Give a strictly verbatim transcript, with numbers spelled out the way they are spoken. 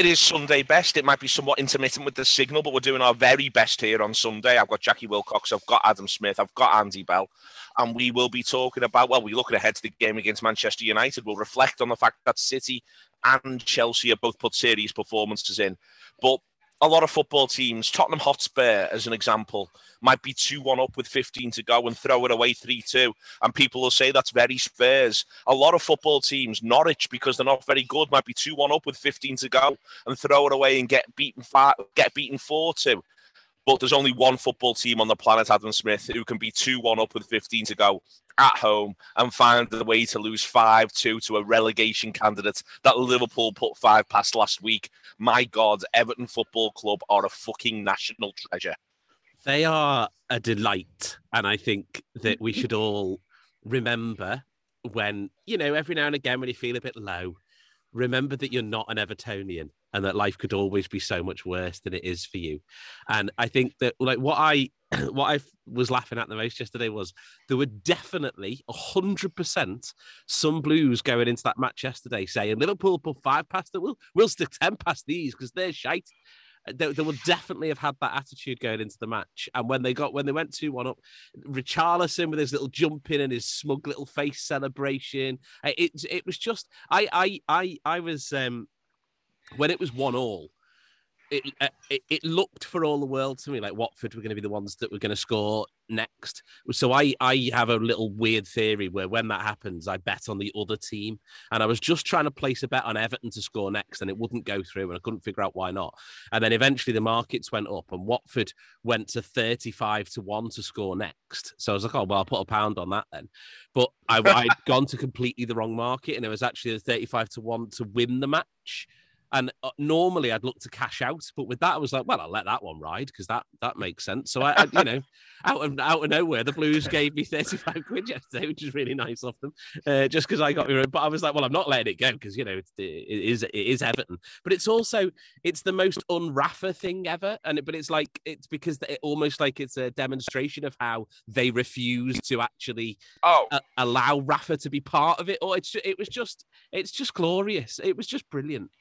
It is Sunday best. It might be somewhat intermittent with the signal, but we're doing our very best here on Sunday. I've got Jackie Wilcox, I've got Adam Smith, I've got Andy Bell, and we will be talking about, well, we're looking ahead to the game against Manchester United. We'll reflect on the fact that City and Chelsea have both put serious performances in. But a lot of football teams, Tottenham Hotspur, as an example, might be two one up with fifteen to go and throw it away three two. And people will say that's very Spurs. A lot of football teams, Norwich, because they're not very good, might be two one up with fifteen to go and throw it away and get beaten five, get beaten four two. But there's only one football team on the planet, Adam Smith, who can be two one up with fifteen to go at home and find a way to lose five two to a relegation candidate that Liverpool put five past last week. My God, Everton Football Club are a fucking national treasure. They are a delight. And I think that we should all remember when, you know, every now and again when you feel a bit low, remember that you're not an Evertonian and that life could always be so much worse than it is for you. And I think that, like, what I what I was laughing at the most yesterday was there were definitely one hundred percent some Blues going into that match yesterday saying, Liverpool put five past it, we'll, we'll stick ten past these because they're shite. They, they will definitely have had that attitude going into the match. And when they got when they went two one up, Richarlison with his little jump in and his smug little face celebration, it it was just I I I I was um when it was one all. It, it it looked for all the world to me like Watford were going to be the ones that were going to score next. So I, I have a little weird theory where when that happens, I bet on the other team. And I was just trying to place a bet on Everton to score next and it wouldn't go through and I couldn't figure out why not. And then eventually the markets went up and Watford went to thirty-five to one to score next. So I was like, oh, well, I'll put a pound on that then. But I, I'd gone to completely the wrong market and it was actually a thirty-five to one to win the match. And normally I'd look to cash out, but with that I was like, well, I'll let that one ride because that that makes sense. So I, I you know, out of out of nowhere, the Blues gave me thirty-five quid yesterday, which is really nice of them, uh, just because I got me. But I was like, well, I'm not letting it go because you know it's, it is it is Everton, but it's also it's the most un-Rafa thing ever, and it, but it's like it's because it almost like it's a demonstration of how they refuse to actually oh. a, allow Rafa to be part of it. Or it's it was just it's just glorious. It was just brilliant.